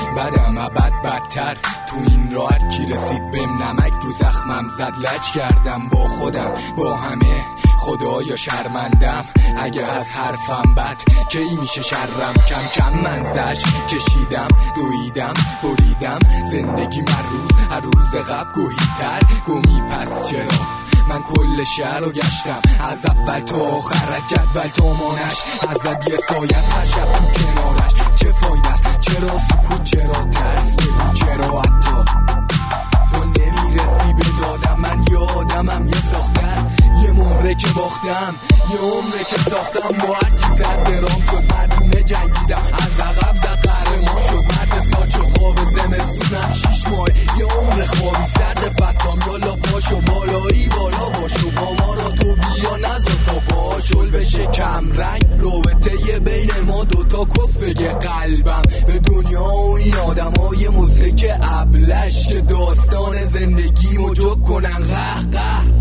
بدم ابد بدتر تو این راه کی رسید بهم نمک رو زخمم زد لج کردم با خودم با همه خدایا شرمندم اگه از حرفم بد کی میشه شرم کم کم من زش کشیدم دویدم بریدم زندگی من هر روز قبل گوهیتر گمی پس چرا من کل شهر رو گشتم از اول تا آخر از جدول تا مانش ازت یه سایت هر شب تو کنارش چه فایده است چرا سکوت چرا ترس بگو چرا حتی تو نمیرسی به دادم من یادمم یه ساختن یه مهره که باختم یه عمره که ساختم با هر چی زد درام شد مردونه جنگیدم از عقب زد قهرمان شد مرد سال شد خواب زمستونم 6 ماه یه عمر خوابی سرد فصلام یالا پاشو بالایی بالا باشو با ما را تو بیا نزا تا باشل بشه کم رنگ رابطه بین ما دوتا کفه قلبم به دنیا و این آدم های موسیقی ابلش که داستان زندگی مجب کنن قه قه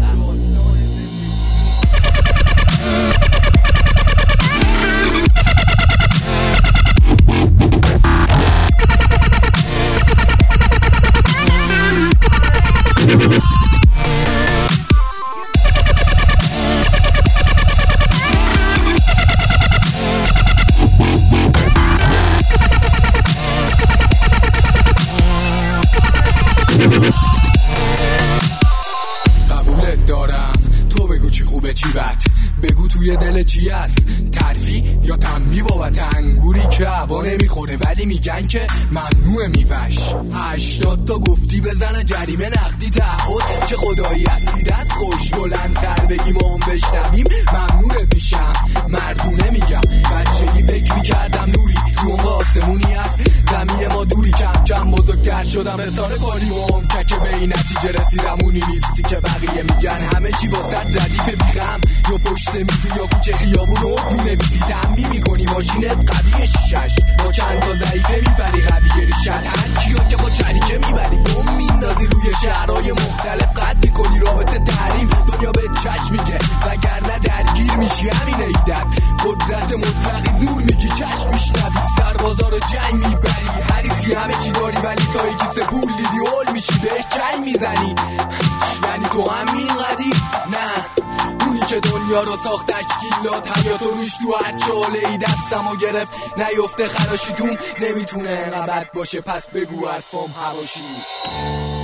قبولت دارم تو بگو چی خوبه چی بد بگو توی دل چی هست ترفی یا تنبی بابت انگوری که هوا نمیخوره ولی میگن که ممنوع میوش 80 تا گفتی بزنه جریمه نقدی تعهد چه خدایی هستی دست خوش بلندتر بگیم و هم بشنویم ممنوع میشم مردونه میگم بچگی فکر میکردم نوری تو اون آسمونی هست زمین ما دوری کم کم بزرگتر شدم رسانه کاری و هم که به این نتیجه رسیدم اونی نیستی که بقیه میگن همه چی واسه ردیف بیخم یا پشت میزی یا کوچه خیابون رو مینویسی تنبیه میکنی ماشینت قویه شیشش با چند تا ضعیفه میبری قویه ریشت هر کیو که با چریکه میبری بوم میندازی روی شهرهای مختلف قد میکنی رابطه تحریم دنیا به چچ میگه وگرنه درگیر میشی همینه ایدت قدرت مطلقی زور میگی چشم میشنوی سربازا رو جنگ میبری هریسی همه چی داری ولی تا یکی سه پول دیدی هول میشی بهش چنگ میزنی یعنی تو همین قدی نه اونی که دنیا رو ساخت تشکیلات حیات و روش تو هر چاله ای دستمو گرفت نیفته خراشیتون نمیتونه اینقدر بد باشه پس بگو حرفام حواشی